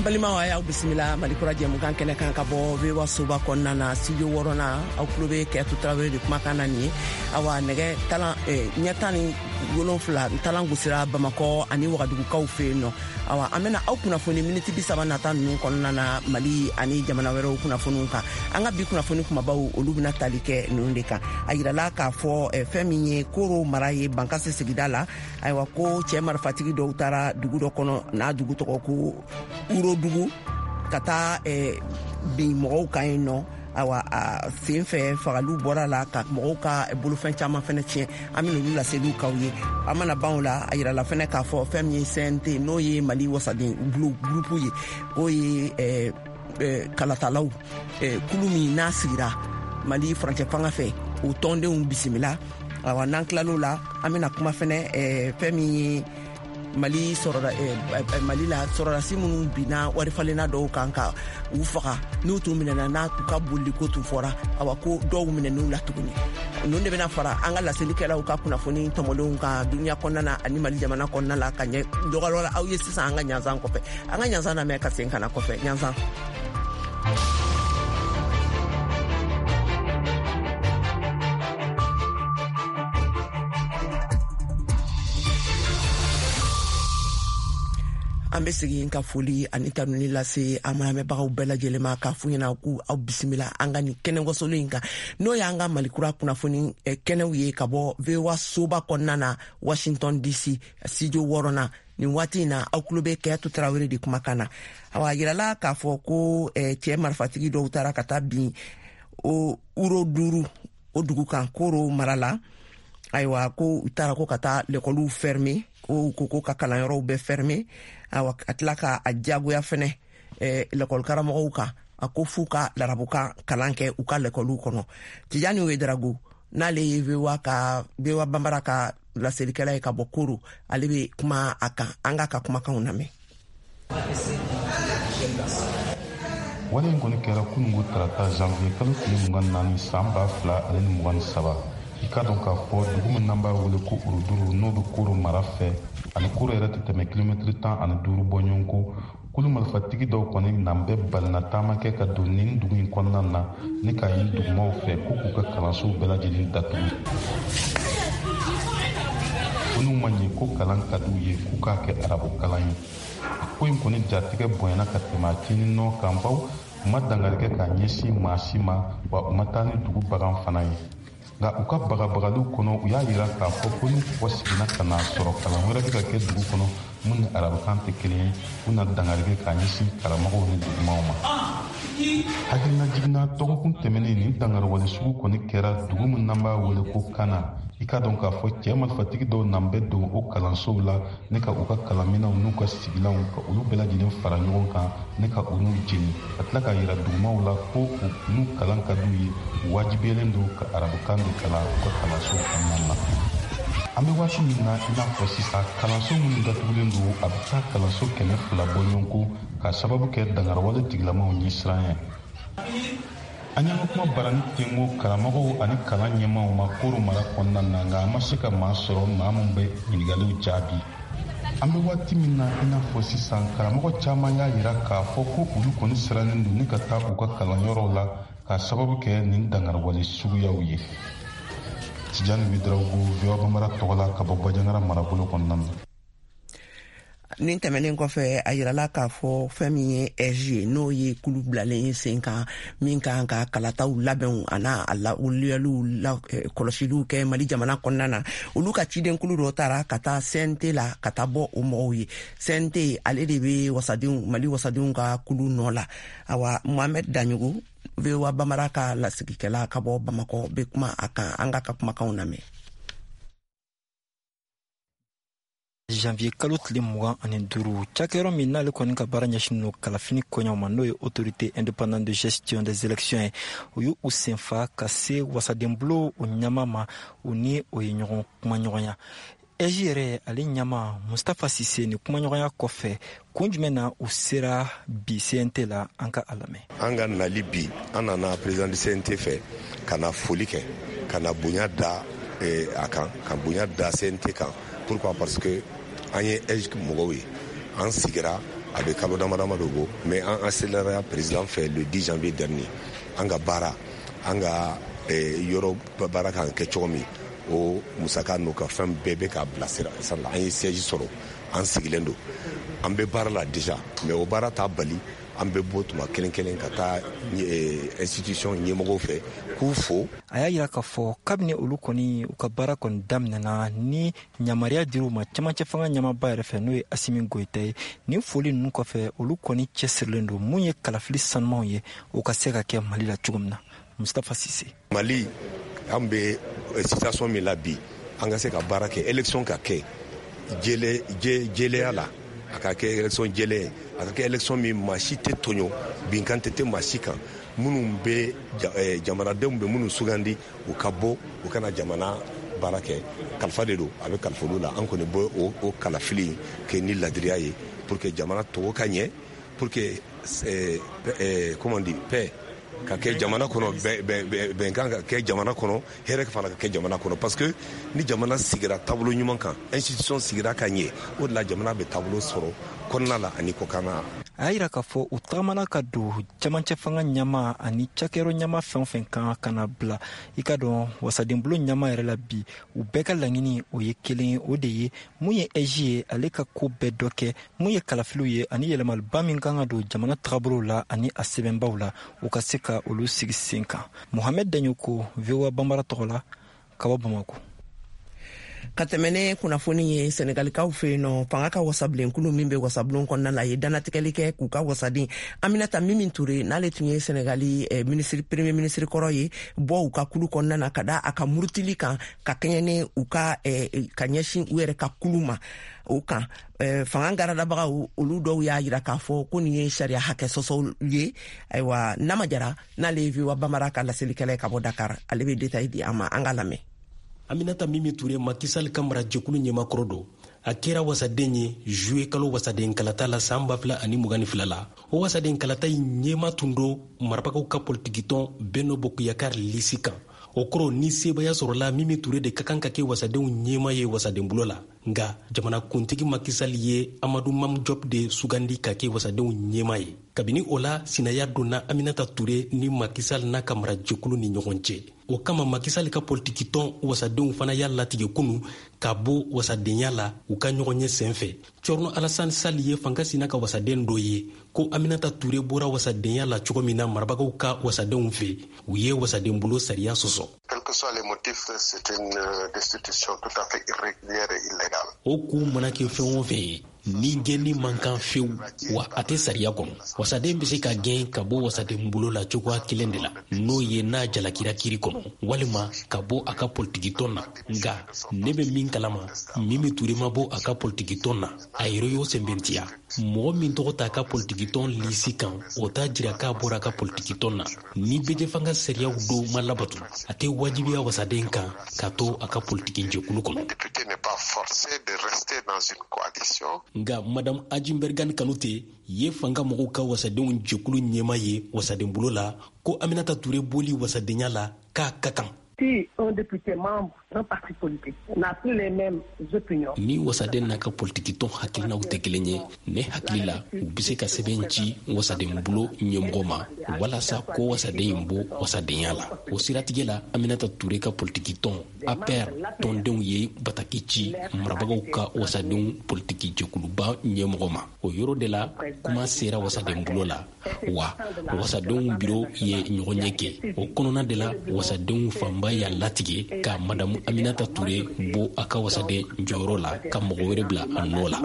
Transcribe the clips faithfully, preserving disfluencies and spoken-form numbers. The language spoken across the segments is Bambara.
balima wa y'aw bisimila malikura jɛmukan kɛnɛ kan ka bɔ vewa soba kɔnɔna na studio wɔɔrɔnan na aw tulo bɛ Kɛtu Tarawele de kumakan na nin ye awa nɛgɛ talan ɲɛ tan ni wolonfila talan gosira Bamakɔ ani Wagadugukaw fɛ yen nɔ awa an bɛna aw kunnafoni miniti bi saba nata ninnu kɔnɔna na Mali ani jamana wɛrɛw kunnafoniw kan an ka bi kunnafoni kumabaw olu bɛna tali kɛ ninnu de kan a yirala k'a fɔ fɛn min ye Koro mara ye Bankasi sigida la ayiwa ko cɛ marifatigi dɔw taara dugu dɔ kɔnɔ n'a dugu tɔgɔ ko Urodugu ka taa bin mɔgɔw kan yen nɔ awa sen fɛ fagaliw bɔra la ka mɔgɔw ka bolofɛn caman fɛnɛ tiɲɛ an bɛna olu laseliw kaw ye an mana ban la a yirala fɛnɛ k'a fɔ fɛn min ye C N T n'o ye Mali wasaden groupe ye o ye kalatalaw kulu min n'a sigira Mali furancɛ fanga fɛ o tɔndenw bisimila awa n'an tilal'o la an bɛna kuma fɛnɛ fɛn min ye Mali sɔrɔla Mali la sɔrɔlasi minnu binna warifalenna dɔw kan ka u faga n'u t'u minɛna n'a ka bolili ko t'u fɔra awa ko dɔw minɛn'u la tuguni ninnu de bɛna fara an ka laselikɛlaw ka kunnafoni tɔmɔlenw kan dunuya kɔnɔna na ani Mali jamana kɔnɔna la ka ɲɛ dɔgɔyɔrɔ la aw ye sisan an ka ɲanzan kɔfɛ an ka ɲanzan lamɛn ka segin ka na kɔfɛ ɲanzan. An bɛ segin ka foli ani tanuni lase an lamɛnbagaw bɛɛ lajɛlen ma k'a fɔ ɲɛna ko aw bisimila an ka nin kɛnɛ wasolon in kan n'o y'an ka Malikura kunnafoni kɛnɛw ye ka bɔ V O A soba kɔnɔna na Washington D C studio wɔɔrɔnan nin waati in na aw tulo bɛ Kɛtu Tarawele de kumakan na awa yirala k'a fɔ ko cɛ marifatigi dɔw taara ka taa bin o uro duuru o dugu kan Koro mara la ayiwa ko u taara ko ka taa lekɔliw fermer ko ko ka kalanyɔrɔw bɛɛ fermer awa a tila ka a jagoya fɛnɛ lekɔli karamɔgɔw kan a ko f'u ka larabukan kalan kɛ u ka lekɔliw kɔnɔ Tijani Wederago n'ale ye V O A ka V O A Banbara ka laselikɛla ye ka bɔ Koro ale bɛ kuma a kan an ka ka kumakanw lamɛn. Wale in kɔni kɛra kunungo tarata janvier kalo tile mugan naani san ba fila ale ni mugan ni saba i ka dɔn k'a fɔ dugu min n'an b'a wele ko Uruduru n'o bɛ Koro mara fɛ ani Koro yɛrɛ tɛ tɛmɛ kilomɛtiri tan ani duuru bɔ ɲɔgɔn ko kulu marifatigi dɔw kɔni n'an bɛ balina taama kɛ ka don nin dugu in kɔnɔna na ni k'a ye dugumaw fɛ ko k'u ka kalansow bɛɛ lajɛlen datugu ko n'u ma ɲɛ ko kalan ka d'u ye k'u k'a kɛ arabu kalan ye ko in kɔni jatigɛ bonyana ka tɛmɛ a tiɲɛni nɔ kan baw u ma dangarikɛ k'a ɲɛsin maa si ma wa u ma taa ni dugu bagan fana ye nka u ka bagabagaliw kɔnɔ u y'a yira k'a fɔ ko ni kɔgɔ seginna ka na sɔrɔ kalan wɛrɛ bɛ ka kɛ dugu kɔnɔ mun ni arabukan tɛ kelen ye u na dangarikɛ k'a ɲɛsin karamɔgɔw ni dugumaw ma hakilina jiginna dɔgɔkun tɛmɛnen ni dangarwale sugu kɔni kɛra dugu min n'an b'a wele ko Kana i ka dɔn k'a fɔ cɛ marifatigi dɔw n'an bɛ don o kalansow la ne ka u ka kalanminɛw n'u ka sigilanw ka olu bɛɛ lajɛlen fara ɲɔgɔn kan ne ka u n'u jeni ka tila k'a yira dugumaw la ko u n'u kalan ka d'u ye u wajibiyalen don ka arabukan de kalan u ka kalansow kɔnɔna na an bɛ waati min na i n'a fɔ sisan kalanso minnu datugulen don a bɛ taa kalanso kɛmɛ fila bɔ ɲɔgɔn ko ka sababu kɛ dangarwale tigilamaw ɲɛsiran ye an y'an ka kuma barani ten ko karamɔgɔw ani kalan ɲɛmaaw ma Koro mara kɔnɔna na nka an ma se ka maa sɔrɔ maa min bɛ ɲininkaliw jaabi an bɛ waati min na i n'a fɔ sisan karamɔgɔ caman y'a yira k'a fɔ ko olu kɔni sirannen don ni ka taa u ka kalanyɔrɔw la ka sababu kɛ nin dangarwale suguyaw ye Tijani Wederago V O A Banbara tɔgɔ la ka bɔ Bajangara marabolo kɔnɔna na. Nin tɛmɛnen kɔfɛ a yirala k'a fɔ fɛn min ye R G ye n'o ye kulu bilalen ye sen kan min kan ka kalataw labɛnw a n'a lawuliyaliw la kɔlɔsiliw kɛ Mali jamana kɔnɔna na olu ka ciden kulu dɔ taara ka taa C N T la ka taa bɔ o mɔgɔw ye C N T ale de bɛ wasadenw Mali wasadenw ka kulu nɔ la awa Mohamed Daɲogo V O A Banbara ka lasigikɛla ka bɔ Bamakɔ bɛ kuma a kan an ka ka kumakanw lamɛn. janvier kalo tile mugan ani duuru cakɛyɔrɔ min n'ale kɔni ka baara ɲɛsin no kalafini koɲɛw ma n'o ye autorité indépendante de gestion des élections ye u y'u senfa ka se wasadenbulo o ɲama ma u ni o ye ɲɔgɔn kumaɲɔgɔnya eji yɛrɛ ale ɲama Mustafa Sise ni kumaɲɔgɔnya kɔfɛ kun jumɛn na u sera bi C N T la an ka a lamɛn. An ka nali bi an nana président du C N T fɛ ka na foli kɛ ka na bonya da a kan ka bonya da C N T kan pourquoi parce que an ye eji mɔgɔw ye an sigira avec kalo damadama dogo mais en accéléré président fait le dix janvier dernier anga bara anga yoro bara kan ke chomi o musaka no ka fam bébé ka blasira sala an siège soro an sigilendo an be bara la déjà mais o bara ta bali an be botuma kelen kelen ka taa institution ɲɛmɔgɔw fɛ k'u fo. A y'a yira k'a fɔ kabini olu kɔni u ka baara kɔni daminɛna ni yamaruya dir'u ma cɛmancɛ fanga ɲamaba yɛrɛ fɛ n'o ye Asimi Goyita ye ni foli ninnu kɔfɛ olu kɔni cɛsirilen don mun ye kalafili sanumanw ye o ka se ka kɛ Mali la cogo min na. Mustafa Sise. Mali an bɛ situation min la bi an ka se ka baara kɛ élection ka kɛ jɛlɛ jɛlɛya la a ka kɛ élection jɛlɛ a ka kɛ élection min maa si tɛ tɔɲɔ binkante tɛ maa si kan minnu bɛ jamanadenw bɛ minnu sugandi u ka bɔ u kana jamana baara kɛ kalifa de don a bɛ kalifa olu la an kɔni bɔ o kalafili kɛ ni ladiriya ye pour que jamana tɔgɔ ka ɲɛ pour que comment dire paix ka kɛ jamana kɔnɔ bɛnkan ka kɛ jamana kɔnɔ hɛrɛ fana ka kɛ jamana kɔnɔ parce que ni jamana sigira taabolo ɲuman kan institution sigira ka ɲɛ o de la jamana bɛ taabolo sɔrɔ kɔnɔna la ani kɔkanna. A y'a yira k'a fɔ u tagamana ka don cɛmancɛ fanga ɲama ani cakɛyɔrɔ ɲama fɛn o fɛn kan ka na bila i ka dɔn wasadenbolo ɲama yɛrɛ la bi u bɛɛ ka laɲini o ye kelen ye o de ye mun ye ɛji ye ale ka ko bɛɛ dɔ kɛ mun ye kalafiliw ye ani yɛlɛmaliba min kan ka don jamana tagabolow la ani a sɛbɛnbaw la u ka se ka olu sigi sen kan. Mohamed Daɲoko V O A Bambara tɔgɔ la ka bɔ Bamako. Ka tɛmɛne kunnafoni ye Senegalikaw fɛ yen nɔ fanga ka wasabilenkulu min bɛ wasabulon kɔnɔna la ye danatigɛli kɛ k'u ka wasaden Aminata Mimi Toure n'ale tun ye Senegali ministre premier ministre kɔrɔ ye bɔ u ka kulu kɔnɔna na ka da a ka murutili kan ka kɛɲɛ ni u ka ka ɲɛsin u yɛrɛ ka kulu ma o kan fanga garadabagaw olu dɔw y'a yira k'a fɔ ko nin ye sariya hakɛ sɔsɔw ye ayiwa n'a jara n'ale ye V O A Bambara ka laselikɛla ka bɔ Dakar ale bɛ détail di an ma an ka lamɛn. Aminata Mimi Toure Macky Sall ka mara jɛkulu ɲɛmakɔrɔ don a kɛra wasaden ye juillet kalo wasaden kalata la san ba fila ani mugan ni fila la o wasaden kalata in ɲɛma tun don marabagaw ka politikitɔn Benno Bokk Yakaar lisi kan o kɔrɔ ni sebaya sɔrɔla Mimi Toure de ka kan ka kɛ wasadenw ɲɛma ye wasaden bolo la nka jamanakuntigi Macky Sall ye Amadou Mame Diop de sugandi ka kɛ wasadenw ɲɛma ye kabini o la sinaya donna Aminata Toure ni Macky Sall n'a ka mara jɛkulu ni ɲɔgɔn cɛ o kama Macky Sall ka politikitɔn wasadenw fana y'a latigɛ kunu ka bɔ wasadenya la u ka ɲɔgɔn ye senfɛ Cɔrɔnɔ Alassane Sall ye fanga sina ka wasaden dɔ ye ko Aminata Toure bɔra wasadenya la cogo min na marabagaw ka wasadenw fɛ u ye wasaden bolo sariya sɔsɔ. Quels que soient les motifs, c'est une destitution tout à fait irrégulière et illégale. O k'u mana kɛ fɛn o fɛn ye ni gɛnni man kan fewu wa a tɛ sariya kɔnɔ wasaden bɛ se ka gɛn ka bɔ wasaden bolo la cogoya kelen de la n'o ye n'a jalakira kiri kɔnɔ walima ka bɔ a ka politikitɔn na nka ne bɛ min kalama Mimi Toure ma bɔ a ka politikitɔn na a yɛrɛ y'o sɛbɛntiya mɔgɔ min tɔgɔ t'a ka politikitɔn lisi kan o t'a jira k'a bɔra a ka politikitɔn na ni bɛɛ fanga sariyaw dɔw ma labatu a tɛ wajibiya wasaden kan ka to a ka politiki jɛkulu kɔnɔ. Député n'est pas forcé de rester dans une coalition. Nga Madame Adjimbergane Kanouté ye fanga mɔgɔw ka wasadenw jɛkulu ɲɛma ye wasaden bolo la ko Aminata Toure boli wasadenya la k'a ka kan. Si un député membre d'un parti politique n'a plus les mêmes opinions. Ni wasaden n'a ka politikitɔn hakilinaw tɛ kelen ye ne hakili la u bɛ se ka sɛbɛn ci wasaden bolo ɲɛmɔgɔ ma walasa ko wasaden in bɔ wasadenya la o siratigɛ la Aminata Toure ka politikitɔn A P R tɔndenw ye bataki ci marabagaw ka wasadenw politiki jɛkuluba ɲɛmɔgɔ ma o yɔrɔ de la kuma sera wasaden bolo la wa wasadenw biro ye ɲɔgɔn ɲɛ kɛ o kɔnɔna de la wasadenw fanba y'a latigɛ ka Madame Aminata Toure bɔ a ka wasaden jɔyɔrɔ la ka mɔgɔ wɛrɛ bila a nɔ la.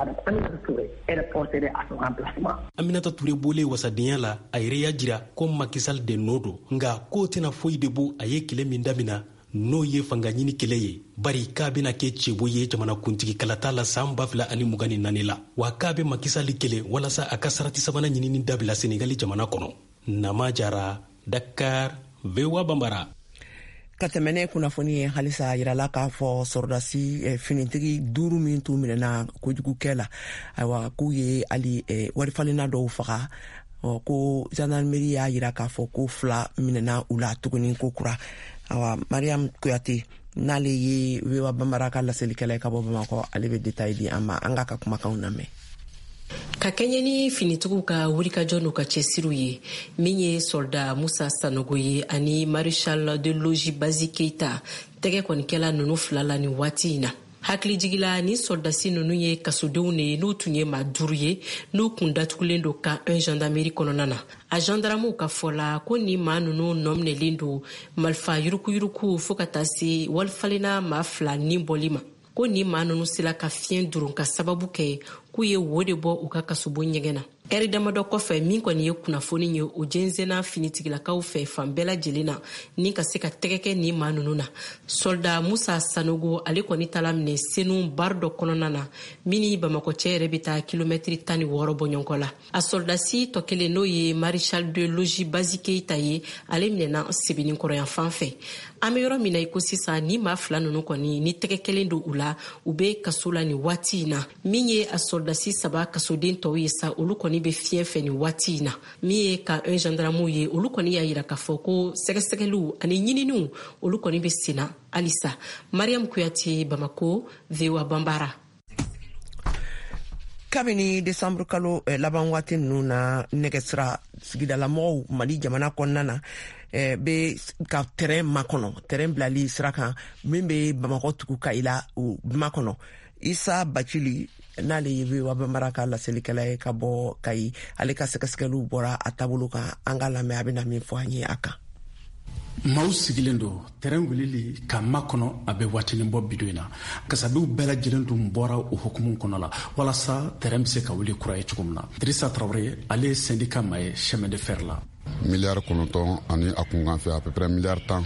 Aminata Toure bɔlen wasadenya la a yɛrɛ y'a jira ko Macky Sall de nɔ don nka k'o tɛna foyi de bɔ a ye kɛlɛ min damina n'o ye fanga ɲini kɛlɛ ye bari k'a bɛna kɛ cɛbo ye jamanakuntigi kalata la san ba fila ani mugan ni naani la wa k'a bɛ Macky Sall kɛlɛ walasa a ka sarati sabanan ɲinini dabila Senegali jamana kɔnɔ. Nama Jara, Dakar, V O A Bambara. Ka tɛmɛne kunnafoni ye halisa yirala k'a fɔ sɔrɔdasi finitigi duuru min t'u minɛna kojugukɛ la ayiwa k'u ye hali warifalina dɔw faga ko gendarmerie y'a yira k'a fɔ ko fila minɛna u la tuguni ko kura awa Mariam Kuyate n'ale ye V O A Bambara ka laselikɛla ka bɔ Bamakɔ ale bɛ détail di an ma an ka ka kumakanw lamɛn. ka kɛɲɛ ni finitigiw ka wulikajɔ n'u ka cɛsiriw ye min ye soldat Musa Sanogo ye ani Maréchal de Logis Bazi Keita tɛgɛ kɔnikɛla nunu fila la ni waati in na. Hakilijigila ni soldasi nunu ye kasodenw ne n'u tun ye maa duuru ye n'u kun datugulen do ka un gendarmerie kɔnɔna na. A gendarmew ka fɔla ko ni maa nunu nɔminɛlen do marifa yurukuyuruku fo ka taa se walifalenna maa fila ni bɔli ma. Ko ni maa nunu sela ka fiɲɛ durun ka sababu kɛ k'u ye wo de bɔ u ka kasobo ɲɛgɛn na. Ɛri damadɔ kɔfɛ min kɔni ye kunnafoni ye o jɛnsɛnna finitigilakaw fɛ fan bɛɛ lajɛlen na ni ka se ka tɛgɛ kɛ ni maa nunu na. Soldat Musa Sanogo ale kɔni tala minɛ senu bar dɔ kɔnɔna na min ni Bamakɔ cɛ yɛrɛ bɛ taa kilomɛtiri tan ni wɔɔrɔ bɔ ɲɔgɔn la. A soldasi tɔ kelen n'o ye Maréchal de Logis Bazi Keita ye ale minɛna Sebenikɔrɔ yan fan fɛ. An bɛ yɔrɔ min na i ko sisan ni maa fila nunu kɔni ni tɛgɛ kelen do u la u bɛ kaso la ni waati in na min ye a soldasi saba kasoden tɔw ye sa olu kɔni bɛ fiɲɛ fɛ ni waati in na min ye ka un gendarmew ye olu kɔni y'a yira k'a fɔ ko sɛgɛsɛgɛliw ani ɲininiw olu kɔni bɛ senna halisa. Mariam Kuyate, Bamako, V O A Bambara. Kabini Desambre kalo eh, laban waati ninnu na nɛgɛsira sigidalamɔgɔw Mali jamana kɔnɔna na eh, be ka terrain makɔnɔ terrain bilali sira kan min be Bamakɔ tugu ka ila o makɔnɔ. Isa Bacili n'ale ye V O A Bambara ka laselikɛla ye ka bɔ Kayi ale ka sɛgɛsɛgɛliw bɔra a taabolo kan an ka lamɛn a bɛna min fɔ an ye a kan. Maaw sigilen do terrain wulili ka makɔnɔ a bɛ waatinin bɔ bidon in na kasabiw bɛɛ lajɛlen dun bɔra o hukumu kɔnɔ la walasa terrain bɛ se ka wuli kura ye cogo min na. Dirisa Traoré ale ye syndicat maa ye chemin de fer la. miliyari kɔnɔntɔn ani a kunkan fɛ à peu près miliyari tan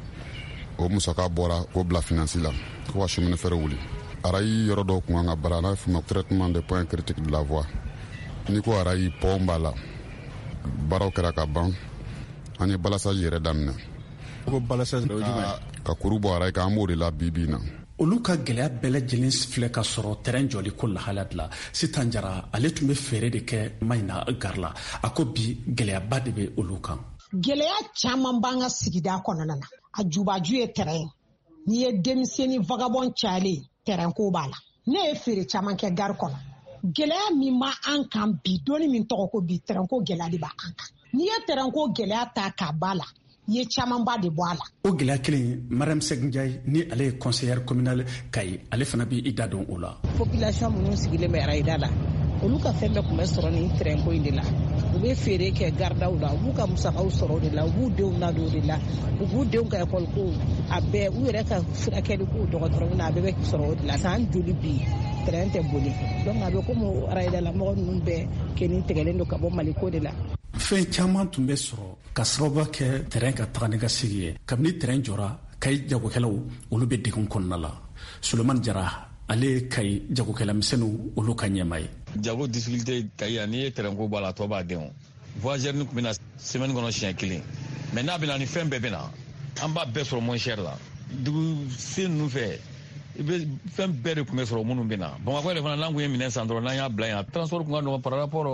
o musaka bɔra k'o bila finance la ko ka chemin de fer wuli. Arayi yɔrɔ dɔw kun kan ka baara n'a bɛ f'o ma traitement des points critiques de la voie ni ko arayi pont b'a la baaraw kɛra ka ban an ye balasage yɛrɛ daminɛ. Ko balasage ka kuru bɔ arayi kan an b'o de la bi bi na. Olu ka gɛlɛya bɛɛ lajɛlen filɛ ka sɔrɔ terrain jɔli ko lahala de la. Sitan Jara ale tun bɛ feere de kɛ Mayina gare la a ko bi gɛlɛyaba de bɛ olu kan. Gɛlɛya caman b'an ka sigida kɔnɔna na a jubaju ye terrain n'i ye denmisɛnnin vagabond cayalen terrain ko b'a la. Ne ye feere caman kɛ gare kɔnɔ gɛlɛya min b'a an kan bi doni min tɔgɔ ko bi terrain ko gɛlɛya de b'a an kan. N'i ye terrain ko gɛlɛya ta k'a b'a la ye caman ba de bɔ a la. O gɛlɛya kelen Mariam Segindiaye ni ale ye conseillère communale Kayi ale fana b'i da don o la. Population minnu sigilen bɛ Arayida la olu ka fɛn bɛɛ tun bɛ sɔrɔ ni terrain ko in de la. U bɛ feere kɛ gardaw la u b'u ka musakaw sɔrɔ o de la u b'u denw ladon o de la u b'u denw ka école ko a bɛɛ u yɛrɛ ka furakɛli ko dɔgɔtɔrɔ na a bɛɛ bɛ sɔrɔ o de la. San joli bi terrain tɛ boli donc a bɛ komi Arayida la mɔgɔ ninnu bɛɛ kɛni tigɛlen don ka bɔ Mali ko de la. Fɛn caman tun bɛ sɔrɔ ka sababu kɛ terrain ka taga ni ka segi ye kabini terrain jɔra Kayi jagokɛlaw olu bɛ degun kɔnɔna la. Sulemani Jara ale ye Kayi jagokɛlamisɛnninw olu ka ɲɛmaa ye. Jago difficulté Kayi n'i ye terrain ko b'a la tɔ b'a dɛn o. Voyageur ni tun bɛna semaine kɔnɔ siɲɛ kelen mais n'a bɛna ni fɛn bɛɛ bɛna an b'a bɛɛ sɔrɔ moins cher la. Dugu sen ninnu fɛ i bɛ fɛn bɛɛ de tun bɛ sɔrɔ minnu bɛ na Bamakɔ yɛrɛ fana n'an kun ye minɛn san dɔrɔn n'an y'a bila yan transport kun ka nɔgɔn par rapport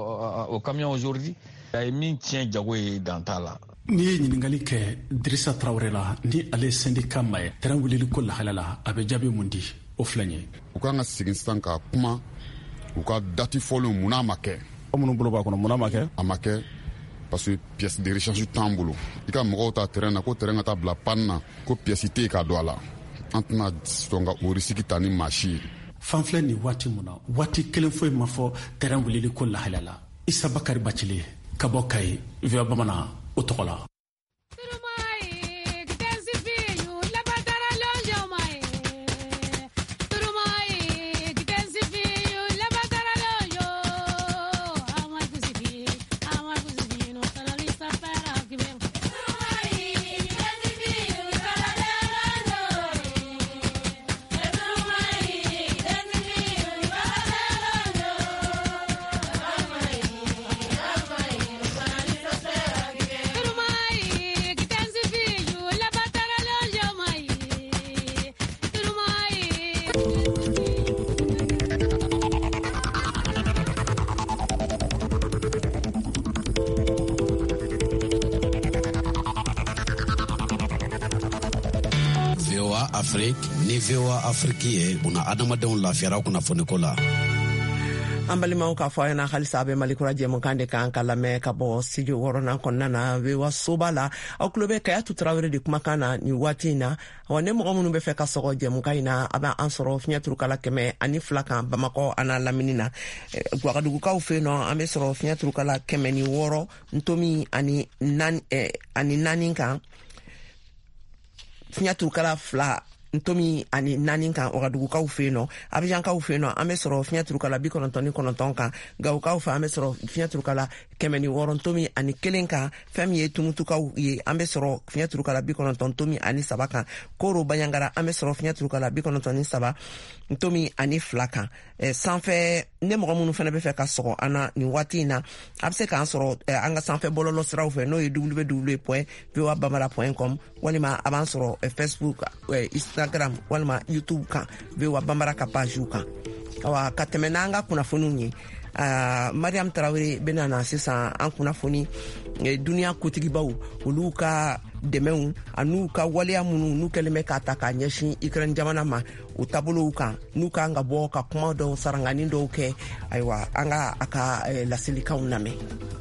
au camion aujourd'hui a ye min tiɲɛ jago ye dan t'a la. N'i ye ɲininkali kɛ Dirisa Traoré la ni ale syndicat maa ye terrain wulili ko lahala la a bɛ jaabi mun di o filɛ nin ye. U kan ka segin sisan ka kuma u ka dati fɔlenw mun n'a ma kɛ. Minnu bolo b'a kɔnɔ mun n'a ma kɛ. A ma kɛ parce que pièce de rechange t'an bolo i ka mɔgɔw ta terrain na ko terrain ka taa bila panne na ko pièce tɛ yen ka don a la. An tɛna sɔn ka o risque ta ni maa si ye. Fan filɛ nin waati mun na waati kelen foyi ma fɔ terrain wulili ko lahala la. Isa Bakari Bacili ka bɔ Kayi V O A Bamanan o tɔgɔ la. Afrique ni V O A Afrique ye una adamadenw lafiyara kunnafoni ko la. an balimaw k'a fɔ a ɲɛna halisa a bɛ malikura jɛmukan de kan ka lamɛn ka bɔ studio wɔɔrɔnan kɔnɔna na vewa soba la aw tulo bɛ Kayatu Tarawele de kumakan na nin waati in na wa ne mɔgɔ minnu bɛ fɛ ka sɔgɔ jɛmukan in na a bɛ an sɔrɔ fiɲɛ turukala kɛmɛ ani fila kan Bamakɔ ana lamini na Ouagadougoukaw fɛ yen nɔ an bɛ sɔrɔ fiɲɛ turukala kɛmɛ ni wɔɔrɔ ntomi ani naani ani naani kan fiɲɛ turukala fila ntomi ani naani kan Ouagadougoukaw fɛ yen nɔ Abidjankaw fɛ yen nɔ an bɛ sɔrɔ fiɲɛ turukala bi kɔnɔntɔn ni kɔnɔntɔn kan Gawukaw fɛ an bɛ sɔrɔ fiɲɛ turukala kɛmɛ ni wɔɔrɔ ntomi ani kelen kan fɛn min ye Tumutukaw ye an bɛ sɔrɔ fiɲɛ turukala bi kɔnɔntɔn ntomi ani saba kan Koro Baɲangara an bɛ sɔrɔ fiɲɛ turukala bi kɔnɔntɔn ni saba ntomi ani fila kan sanfɛ ne mɔgɔ minnu fana bɛ fɛ ka sɔgɔ an na nin waati in na a bɛ se k'an sɔrɔ an ka sanfɛ bɔlɔlɔ siraw fɛ n'o ye w w w point v o a bambara point com walima a b'an sɔrɔ Facebook Instagram walima YouTube kan v o a bambara ka page kan awa ka tɛmɛ n'an ka kunnafoniw ye Uh, Mariam Tarawele bena na sisan an kunnafoni eh, duniya kotigibaw olu ka dɛmɛw an'u ka waleya minnu n'u kɛlen bɛ k'a ta k'a ɲɛsin Ukraine jamana ma u taabolow kan n'u kan ka bɔ ka kuma dɔw sarangani dɔw kɛ ayiwa an ka a ka eh, laselikanw lamɛn.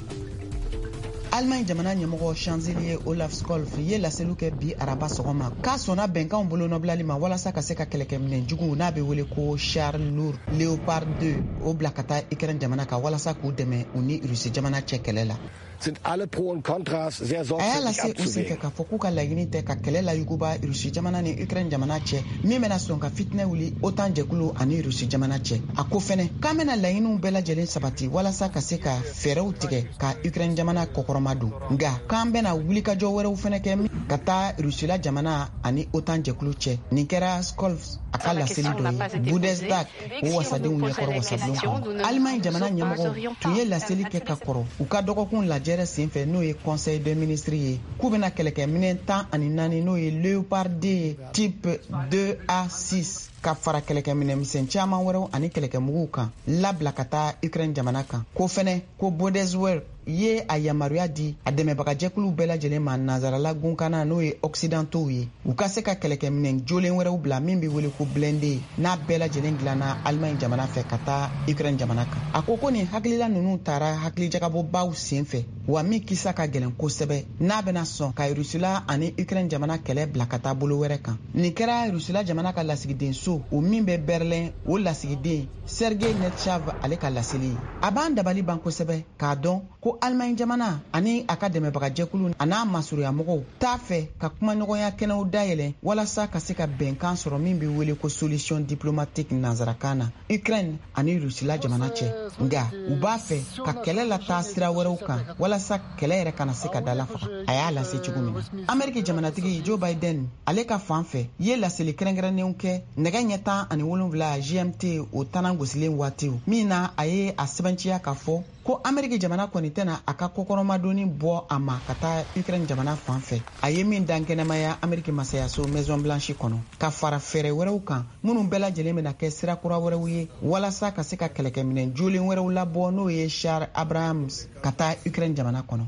Allemagne jamana ɲɛmɔgɔ chancelier Olaf Scholz ye laseliw kɛ bi araba sɔgɔma k'a sɔnna bɛnkanw bolo nɔbilali ma walasa ka se ka kɛlɛkɛminɛn juguw n'a bɛ wele ko Charles Lourd Leopard deux o bila ka taa Ukraine jamana kan walasa k'u dɛmɛ u ni Rusi jamana cɛ kɛlɛ la. Sind alle Pro und Kontras sehr sorgfältig abzuwägen. K'a fɔ k'u ka laɲini tɛ ka kɛlɛ la yuguba Rusi jamana ni Ukraine jamana cɛ min bɛna sɔn ka fitinɛ wuli OTAN jɛkulu ani Rusi jamana cɛ. A ko fɛnɛ k'an bɛna laɲiniw bɛɛ lajɛlen sabati walasa ka se ka fɛɛrɛw tigɛ ka Ukraine jamana kɔkɔrɔma don. Nga k'an bɛna wulikajɔ wɛrɛw fɛnɛ kɛ ka taa Rusila jamana ani OTAN jɛkulu cɛ. Nin kɛra Scholz a ka laseli dɔ ye. Bundestag o wasadenw ɲɛkɔrɔ wasadenw kan. Allemagne jamana ɲɛmɔgɔ tun ye laseli kɛ ka kɔrɔ u ka dɔgɔkun lajɛ senfɛ n'o ye conseil des ministres ye k'u bɛna kɛlɛkɛminɛn tan ani naani n'o ye Leopard deux type deux A six ka fara kɛlɛkɛminɛn misɛn caman wɛrɛw ani kɛlɛkɛmuguw kan labila ka taa Ukraine jamana kan ko fɛnɛ ko Bundeswehr ye a yamaruya di a dɛmɛbagajɛkulu bɛɛ lajɛlen ma nanzarala gunkana n'o ye occidentaux ye u ka se ka kɛlɛkɛminɛn jolen wɛrɛw bila min bɛ wele ko blindé n'a bɛɛ lajɛlen dilanna Allemagne jamana fɛ ka taa Ukraine jamana kan a ko ko nin hakilila ninnu taara hakilijagabɔbaw sen fɛ wa min kisa ka gɛlɛn kosɛbɛ n'a bɛna sɔn ka Rusila ani Ukraine jamana kɛlɛ bila ka taa bolo wɛrɛ kan nin kɛra Rusila jamana ka lasigiden so o min bɛ Berlin o lasigiden Sergei Netchav ale ka laseli a b'an dabali ban kosɛbɛ k'a dɔn ko Allemagne jamana ani a ka dɛmɛbagajɛkulu a n'a masuruya-mɔgɔw t'a fɛ ka kumaɲɔgɔnya kɛnɛw dayɛlɛ walasa ka se ka bɛnkan sɔrɔ min bɛ wele ko solution diplomatique nanzarakan na Ukraine ani Rusila jamana cɛ nga u b'a fɛ ka kɛlɛ la taa sira wɛrɛw kan walasa kɛlɛ yɛrɛ kana se ka dala faga a y'a lase cogo min na Amérique jamanatigi Joe Biden ale ka fan fɛ ye laseli kɛrɛnkɛrɛnnenw kɛ nɛgɛ ɲɛ tan ani wolonwula G M T o tanan gosilen waatiw min na a ye a sɛbɛnciya ka fɔ ko Amérique jamana kɔni tɛna a ka kokɔrɔmadonni bɔ a ma ka taa Ukraine jamana fan fɛ a ye min dan kɛnɛmaya Amérique masayaso Maison Blanche kɔnɔ ka fara fɛɛrɛ wɛrɛw kan minnu bɛɛ lajɛlen bɛna kɛ sira kura wɛrɛw ye walasa ka se ka kɛlɛkɛminɛn jolen wɛrɛw labɔ n'o ye Charles Abrams ka taa Ukraine jamana kɔnɔ.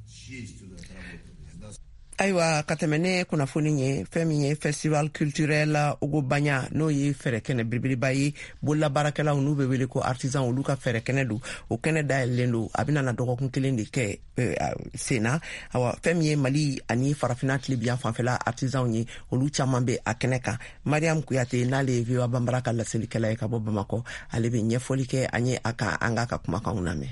Ayiwa ka tɛmɛ ne kunnafoni ye fɛn min ye festival culturel Ogobanya n'o ye fɛrɛ kɛnɛ belebeleba ye bolola baarakɛlaw n'u bɛ wele ko artisan olu ka fɛrɛ kɛnɛ don o kɛnɛ dayɛlɛlen don a bɛna na dɔgɔkun kelen de kɛ sen na awa fɛn min ye Mali ani farafina tilebiya fanfɛla artisanw ye olu caman bɛ a kɛnɛ kan Mariam Kuyate n'ale ye V O A Bambara ka laselikɛla ye ka bɔ Bamakɔ ale bɛ ɲɛfɔli kɛ an ye a ka an ka ka kumakanw lamɛn.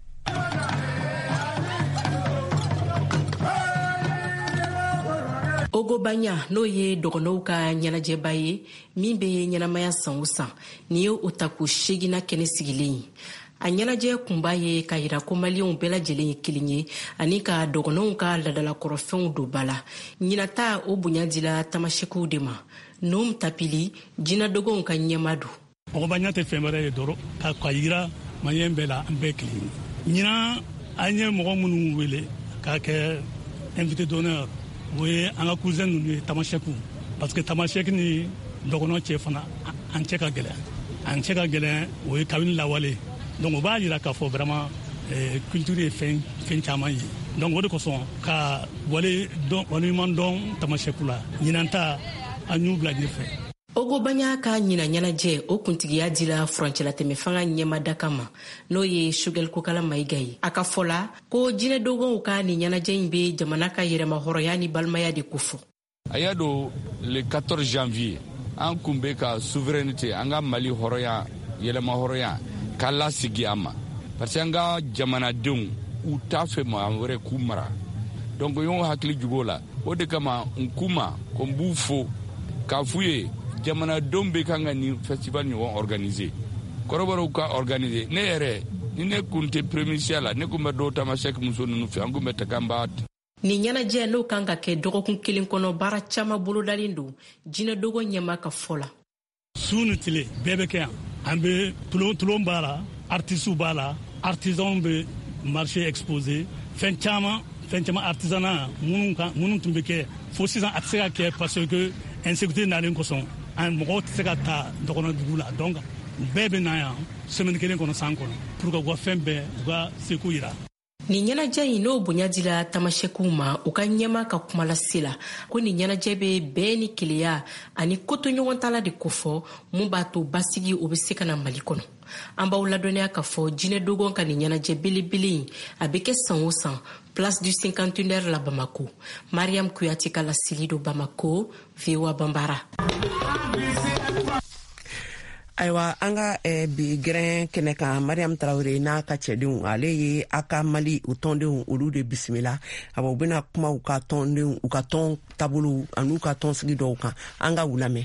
Ogobanya n'o ye dɔgɔnɔw ka ɲɛnajɛba ye min bɛ ɲɛnamaya san o san ni ye o ta ko segina kɛnɛ sigilen ye a ɲɛnajɛ kunba ye ka yira ko maliyɛnw bɛɛ lajɛlen ye kelen ye ani ka dɔgɔnɔw ka ladalakɔrɔfɛnw don ba la ɲinata o bonya dila tamasɛkiw de ma Nom Tapili jinadogonw ka ɲɛma don. Ogobanya tɛ fɛn wɛrɛ ye dɔrɔn ka ka yira maliyɛn bɛɛ la an bɛɛ kelen ye ɲina an ye mɔgɔ minnu wele k'a kɛ invité d'honneur o ye an ka cousin ninnu ye tamasɛkiw parce que tamasɛki ni dɔgɔnɔ cɛ fana an cɛ ka gɛlɛn an cɛ ka gɛlɛn o ye kabini lawale donc o b'a yira k'a fɔ vraiment culture ye fɛn fɛn caman ye donc o de kosɔn ka wale dɔn waleɲuman dɔn tamasɛkiw la ɲinanta an y'u bila ɲɛfɛ. Ogobanya ka ɲina ɲɛnajɛ o kuntigiya dila furancɛla tɛmɛ fanga ɲɛma daka ma n'o ye Shugel Kokala Mayiga ye. A ka fɔla ko jinɛ dogonw ka ni ɲɛnajɛ in be jamana ka yɛrɛma hɔrɔnya ni balimaya de kofɔ. A y'a don le quatorze janvier an kun bɛ ka souveraineté an ka Mali hɔrɔnya yɛlɛma hɔrɔnya k'a lasigi a ma parce que an ka jamanadenw u t'a fɛ maa wɛrɛ k'u mara donc y'o hakili jugo la o de kama n kuma ko n b'u fo k'a f'u ye jamanadenw bɛ kan ka ni festival ɲɔgɔn organiser kɔrɔbɔrɔw ka organiser ne yɛrɛ ni ne kun tɛ premisiya la ne kun bɛ dɔw tamasɛki muso ninnu fɛ an kun bɛ taga an b'a ni ɲɛnajɛ n'o kan ka kɛ dɔgɔkun kelen kɔnɔ baara caman bolodalen don jinɛ dogo ɲɛma ka fɔ la. Su ni tile bɛɛ bɛ kɛ yan an bɛ tulon tulon b'a la artistes b'a la artisans bɛ marché exposé fɛn caman fɛn caman artisanat minnu kan minnu tun bɛ kɛ fo sisan a tɛ se ka kɛ parce que insécurité nalen kosɔn an mɔgɔw tɛ se ka taa dɔgɔnɔ dugu la donc bɛɛ bɛ na yan semaine kelen kɔnɔ san kɔnɔ pour que u ka fɛn bɛɛ u ka seko yira. Ni ɲɛnajɛ in n'o bonya dila tamasɛkiw ma u ka ɲɛma ka kuma lase la ko ni ɲɛnajɛ bɛ bɛɛ ni keleya ani koto ɲɔgɔn tala de kofɔ mun b'a to basigi o bɛ se ka na Mali kɔnɔ. An b'aw ladɔnniya ka fɔ jinɛ dogon ka ni ɲɛnajɛ belebele in a bɛ kɛ san o san place du cinquantenaire la Bamako. Mariam Kuyate ka lasili do Bamako, V O A Bambara. Ayiwa an ka eh, bi gɛrɛn kɛnɛ kan Mariam Traoré n'a ka cɛdenw ale ye a ka Mali u tɔndenw olu de bisimila abo u bɛna kuma u ka tɔndenw u ka tɔn taabolo an'u ka tɔn sigi dɔw kan an ka u lamɛn.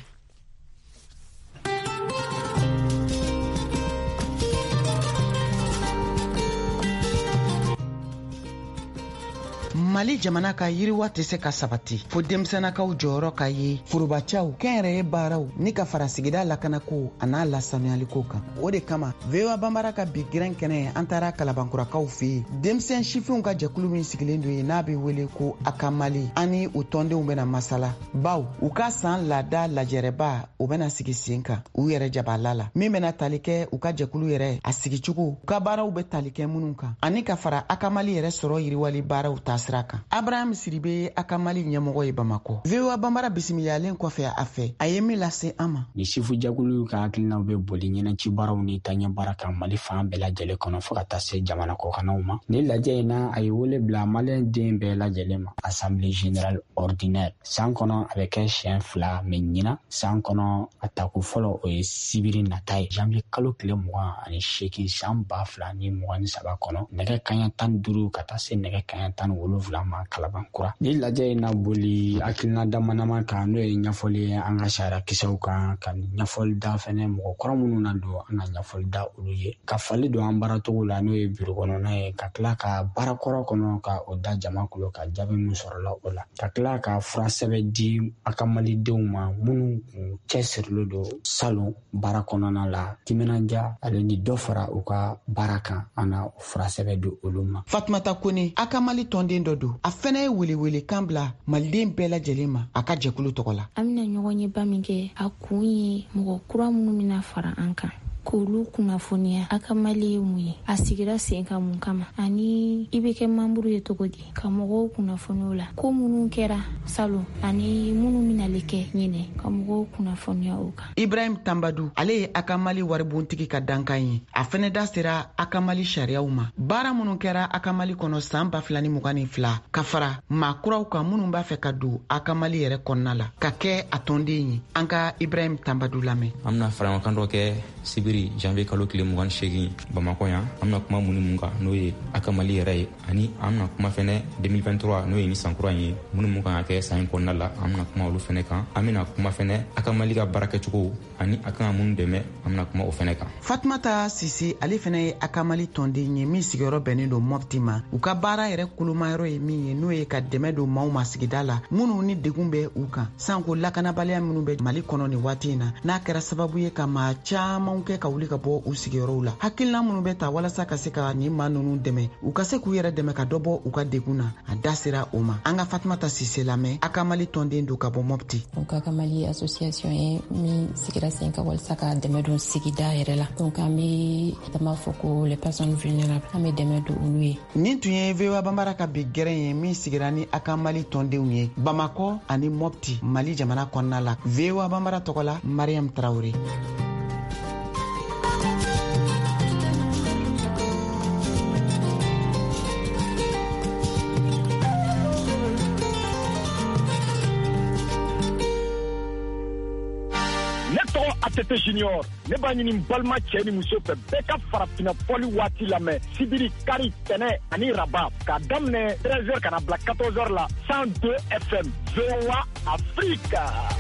Mali jamana ka yiriwa tɛ se ka sabati fo denmisɛnnakaw jɔyɔrɔ ka ye forobacɛw kɛnyɛrɛye baaraw ni ka fara sigida lakanako a n'a lasanuyaliko kan. O de kama V O A Bambara ka bi gɛrɛn kɛnɛ an taara kalabankurakaw fɛ yen denmisɛn sifinw ka jɛkulu min sigilen don yen n'a bɛ wele ko a ka Mali ani u tɔndenw bɛna masala baw u ka san laada lajɛrɛba u bɛna sigi sen kan u yɛrɛ jabala la min bɛna tali kɛ u ka jɛkulu yɛrɛ a sigicogo u ka baaraw bɛ tali kɛ minnu kan ani ka fara a ka Mali yɛrɛ sɔrɔ yiriwali baaraw ta sira kan. Abraham Siribe a ka Mali ɲɛmɔgɔ ye Bamako. V O A Bambara bisimilalen kɔfɛ a fɛ a ye min lase an ma. Ni sifu jɛkulu ka hakilinaw bɛ boli ɲɛnɛci baaraw ni taɲɛ baara kan Mali fan bɛɛ lajɛlen kɔnɔ fo ka taa se jamana kɔkanaw ma. Ni lajɛ in na a ye wele bila Malien den bɛɛ lajɛlen ma Assemblée générale ordinaire. San kɔnɔ a bɛ kɛ siɲɛ fila mɛ ɲina san kɔnɔ a tako fɔlɔ o ye sibiri nata ye janvier kalo tile mugan ani seegin san ba fila ni mugan ni saba kɔnɔ nɛgɛ kaɲɛ tan ni duuru ka taa se nɛgɛ kaɲɛ tan ni wolonwula ma Kalabankura. Ni lajɛ in na boli hakilina damanama kan n'o ye ɲɛfɔli an ka sariya kisɛw kan ka ɲɛfɔli da fɛnɛ mɔgɔ kɔrɔ minnu na don an ka ɲɛfɔli da olu ye ka fali don an baaratogo la n'o ye biro kɔnɔna ye ka tila ka baara kɔrɔ kɔnɔ ka o da jama kulo ka jaabi min sɔrɔla o la ka tila ka fura sɛbɛn di a ka Malidenw ma minnu kun cɛsirilen don salon baara kɔnɔna la timinanja ale ni dɔ fara u ka baara kan an na fura sɛbɛn di olu ma. Fatumata Kone a ka Mali tɔnden dɔ don a fɛnɛ ye welewele kan bila Maliden bɛɛ lajɛlen ma a ka jɛkulu tɔgɔ la. An bɛna ɲɔgɔn ye ba min kɛ a kun ye mɔgɔ kura minnu bɛna fara an kan k'olu kunnafoniya a ka Mali ye mun ye a sigira sen kan mun kama ani i bɛ kɛ membre ye cogo di ka mɔgɔw kunnafoniya la ko minnu kɛra salon ani minnu bɛnali kɛ ɲinɛ ka mɔgɔw kunnafoniya o kan. Ibrahim Tambadou ale ye a ka Mali waribontigi ka dankan ye a fɛnɛ da sera a ka Mali sariyaw ma baara minnu kɛra a ka Mali kɔnɔ san ba fila ni mugan ni fila ka fara maa kuraw kan minnu b'a fɛ ka don a ka Mali yɛrɛ kɔnɔna la ka kɛ a tɔnden ye an ka Ibrahim Tambadou lamɛn. An bɛna fara ɲɔgɔn kan dɔ kɛ sibiri janvier kalo tile mugan ni seegin Bamako yan an bɛna kuma minnu mun kan n'o ye a ka Mali yɛrɛ ye ani an bɛna kuma fɛnɛ deux mille vingt-trois n'o ye ni san kura ye minnu mun kan ka kɛ san in kɔnɔna la an bɛna kuma olu fɛnɛ kan an bɛna kuma fɛnɛ a ka Mali ka baara kɛcogo ani a kan ka minnu dɛmɛ an bɛna kuma o fɛnɛ kan. Fatumata Sise ale fɛnɛ ye a ka Mali tɔnden ye min sigiyɔrɔ bɛnnen don Mopti ma u ka baara yɛrɛ kolomayɔrɔ ye min ye n'o ye ka dɛmɛ don maaw ma sigida la minnu ni degun bɛ u kan sanko lakanabaliya minnu bɛ Mali kɔnɔ ni waati in na n'a kɛra sababu ye ka maa caman kɛ ka wuli ka bɔ u sigiyɔrɔw la. Hakilina minnu bɛ ta walasa ka se ka nin maa ninnu dɛmɛ u ka se k'u yɛrɛ dɛmɛ ka dɔ bɔ u ka degun na a da sera o ma. An ka Fatumata Sise lamɛn Akamali tɔnden do ka bɔ Mopti. Donc Akamali association ye min sigira sen ka walasa ka dɛmɛ don sigida yɛrɛ la. Donc an bɛ dama fɔ ko les personnes vulnérables an bɛ dɛmɛ don olu ye. Nin tun ye V O A Banbara ka bi gɛrɛn ye min sigira ni Akamali tɔndenw ye Bamakɔ ani Mopti Mali jamana kɔnɔna la. V O A Banbara tɔgɔ la Mariam Traoré. Atete Junior ne b'a ɲini balima cɛ ni muso fɛ bɛɛ ka farafina fɔli waati lamɛn sibiri kari tɛnɛ ani raba k'a daminɛ treize heures ka na bila quatorze heures la cent deux F M V O A Afrique.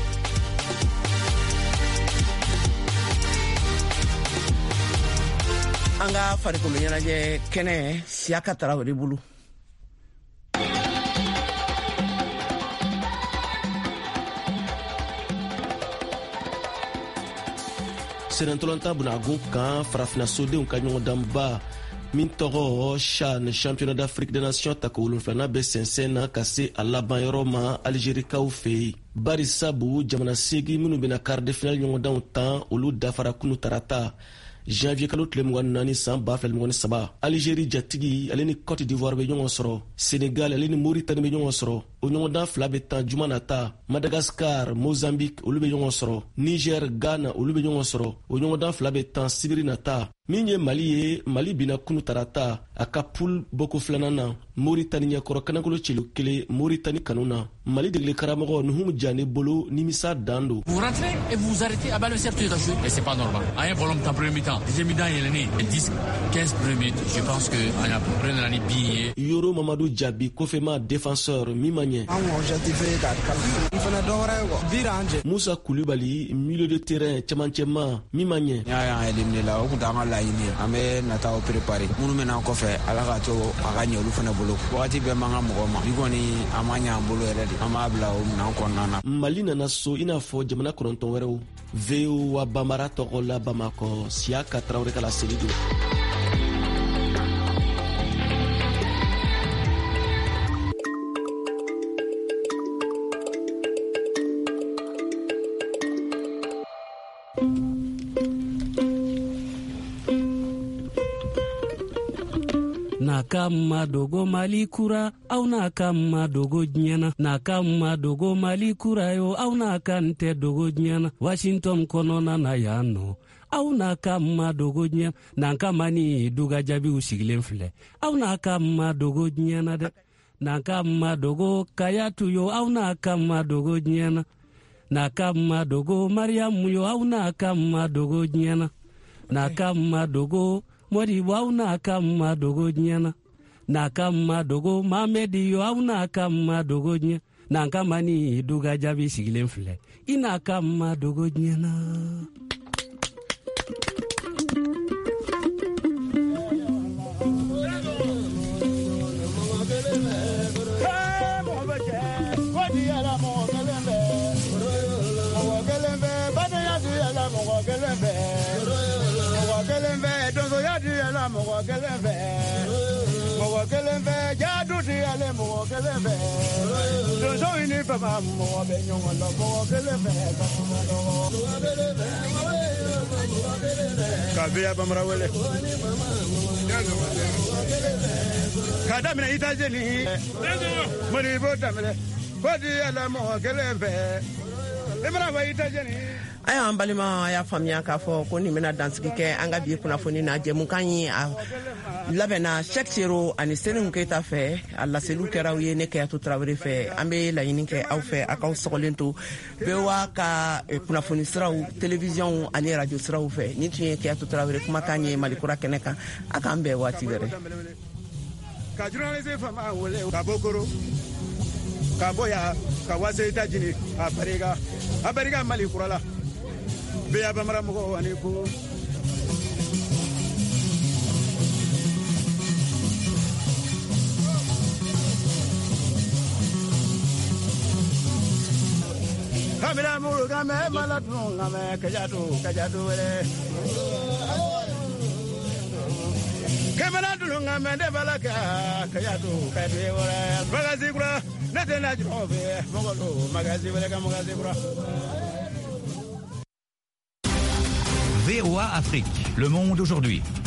An ka farikolo ɲɛnajɛ kɛnɛ Siaka Tarawele bolo. Senentolanta bunagun kan farafina sodenw ka ɲɔgɔndanba min tɔgɔ CHAN championnat d'Afrique des nations ta ko wolonfilana bɛ sɛnsɛn na ka se a laban yɔrɔ ma Algérikaw fɛ yen. Bari sabu jamana segi minnu bɛna quart de finale ɲɔgɔndanw tan olu dafara kunu tarata janvier kalo tile mugan naani san ba fila mugan saba. Algérie jatigi ale ni Côte d'Ivoire bɛ ɲɔgɔn sɔrɔ. Sénégal ale ni Mauritanie bɛ ɲɔgɔn sɔrɔ. O ɲɔgɔndan fila bɛ tan juma nata. Madagascar, Mozambique olu bɛ ɲɔgɔn sɔrɔ. Niger, Ghana olu bɛ ɲɔgɔn sɔrɔ. O ɲɔgɔndan fila bɛ tan sibiri nata. Min ye Mali ye, Mali bina kunu tarata a ka poule boko filanan na. Mauritanie ɲɛkɔrɔ kanakolo celu kelen Mauritanie kanu na. Mali degeli karamɔgɔ Nuhum Jane bolo nimisa dan do. Vous rentrez et vous vous arrêtez à bas le cercle de jouer. Et c'est pas normal. À un volume en premier mi-temps. Deuxième mi-temps il est né. dix quinze premières minutes. Je pense que on a pris l'année bien. Yoro Mamadou Djabi Kofema défenseur Mimanye. Moussa Koulibaly milieu de terrain Tchamanchema Mimanye. Ya ya éliminé là au kutanga la ini. Ame nata o préparer. Munu mena ko fe ala ka to aganya olu fana bolo. Wati be manga mugoma. Bigoni amanya bolo eredi. Amabla o na ko nana. Mali nana so ina fo jamana koronton werew. V O A Banbara togola Bamako Siaka Traoré kala selido. Nakama dogo Mali kura au nakama dogo nyana nakama dogo Mali kura yo au nakante dogo nyana Washington konona na yano au nakama dogo nyana nakama ni duga jabi usigilen filɛ au nakama dogo nyana de nakama dogo kayatu yo au nakama dogo nyana nakama dogo Mariam yo au nakama dogo nyana nakama dogo Mori wau na kama dogo nyana na kama dogo Mamedi yo au na kama dogo nyana na kama ni duga jabi sigilen filɛ ina kama dogo nyana. Mogo kelen fɛ mogo kelen fɛ jaadu ti ale mogo kelen fɛ donso ni fama mɔgɔ bɛ ɲɔgɔn dɔn mogo kelen fɛ ka biya bamara wele ka daminɛ États-Unis Modibo daminɛ fo di ale mogo kelen fɛ imara fɔ États-Unis. Aya an balima y'a faamuya k'a fɔ ko nin bɛna dansigi kɛ an ka bi kunnafoni na jɛmukan ye a labɛnna Cheikh Sero ani Seningu Keita fɛ a laseliw kɛra aw ye ne Keyatu Tarawele fɛ an bɛ laɲini kɛ aw fɛ a k'aw sɔgɔlen to V O A ka kunnafoni siraw télévision ani radio siraw fɛ nin tun ye Keyatu Tarawele kumakan ye Malikura kɛnɛ kan a k'an bɛn waati wɛrɛ. Ka journaliste fama wele ka bɔ Koro ka bɔ yan ka wase États-Unis a barika a barika Malikura la. Beya Bamara mɔgɔw ani ko kamera muru kame malatun kame kajatu kajatu wele kemana dulunga mende balaka kayatu kadwe wala magazi kura natena jrobe mogolo magazi wala ka magazi kura. V O A Afrique, le monde aujourd'hui.